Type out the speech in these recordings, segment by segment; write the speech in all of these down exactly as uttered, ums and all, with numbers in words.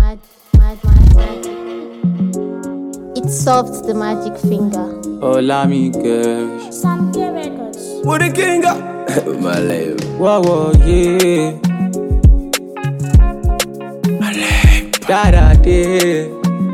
mad, mad, mad, mad. It solved the magic finger. Hola, mi girl. Sam K Records. What the king got? My life. Whoa, whoa, yeah. My life. Da da da.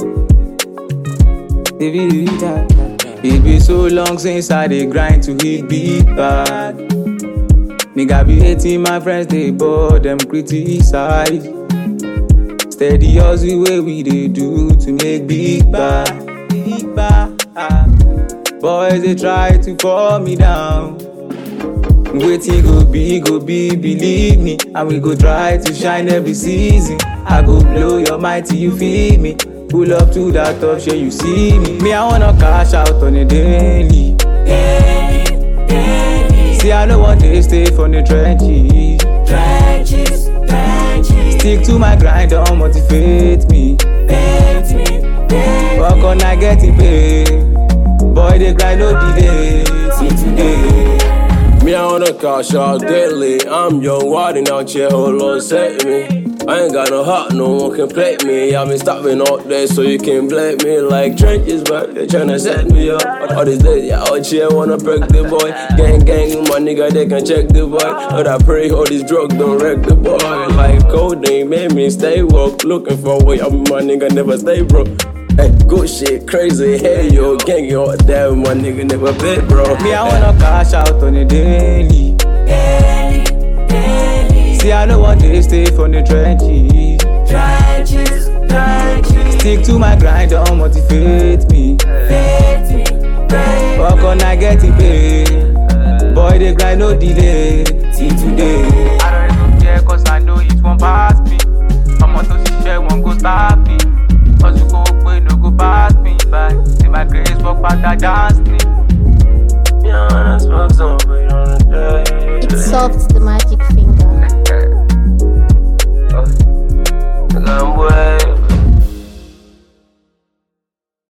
Baby, da da. It be so long since I dey grind to hit big bag. Nigga be hating my friends, they bored them criticize. Steady hustle way we dey do to make big bag. Big bag. Boys they try to fall me down. Waiting go be, go be, believe me. And we go try to shine every season. I go blow your mind till you feel me. Pull up to that top, sure you see me. Me, I wanna cash out on a daily. Daily, daily. See, I don't want to stay from the trenches. Trenches, trenches. Stick to my grind, don't motivate me. Bait me, bait me. Work on, I get it paid. Boy, they grind no delay. See today. Me, I wanna cash out daily. I'm young, wilding out here, oh Lord, save me. I ain't got no heart, no one can play me. I've been stopping out there so you can blame me. Like trenches, but they tryna set me up. All these days, yeah, out here wanna break the boy. Gang, gang, my nigga, they can check the boy. But I pray all these drugs don't wreck the boy. Like codeine made me stay woke. Looking for a way, I'm my nigga, never stay broke. Hey, good shit, crazy, hey yo, gang, yo, damn, my nigga never been bro. Me, I wanna cash out on a daily. Daily, daily. See, I don't want to stay from the trenches. Trenches, trenches. Stick to my grind, don't motivate me. Bait me, bait me. Work on, I get it paid. Boy, they grind no delay. Till today. I don't even care, cause I know it won't pass me. I'm on to share, won't go stop me. Cause you go away, no go pass me by. See my grace walk past that dance.